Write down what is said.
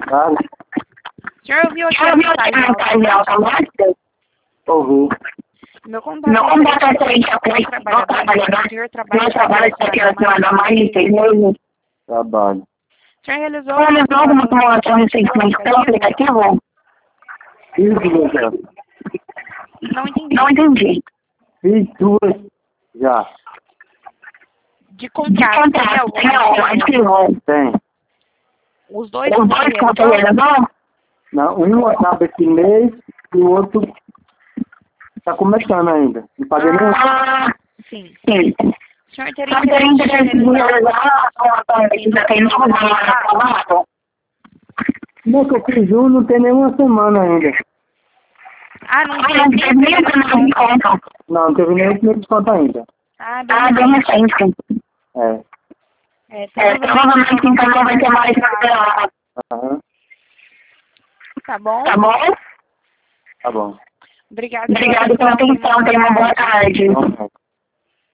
Vale. O senhor ouviu aqui a mensagem automática? Ouvi. Meu contato é referente a dois trabalhadores. O senhor trabalha acima da mais de 6 meses? Trabalho. O senhor realizou alguma simulação recentemente pelo aplicativo? Fiz duas. Não entendi. Não entendi. Fiz duas já. De contrato, tem algum arquivo? Tem. Os dois Os dois que você realizou? Não, um acaba esse mês e o outro tá começando ainda. Não paguei nenhum. Sim. Sim. O senhor teria Só teria interesse em realizar a pesquisa tem no formato? Não, que eu fiz um, não tem nenhuma semana ainda. Não Não teve nem o primeiro encontro. Não teve nenhum primeiro desconto ainda. Bem recente. Provavelmente então não vai ter mais nada. Aham. Tá bom? Tá bom? Tá bom. Obrigada Obrigado pela atenção. Tenha uma boa tarde. Bom.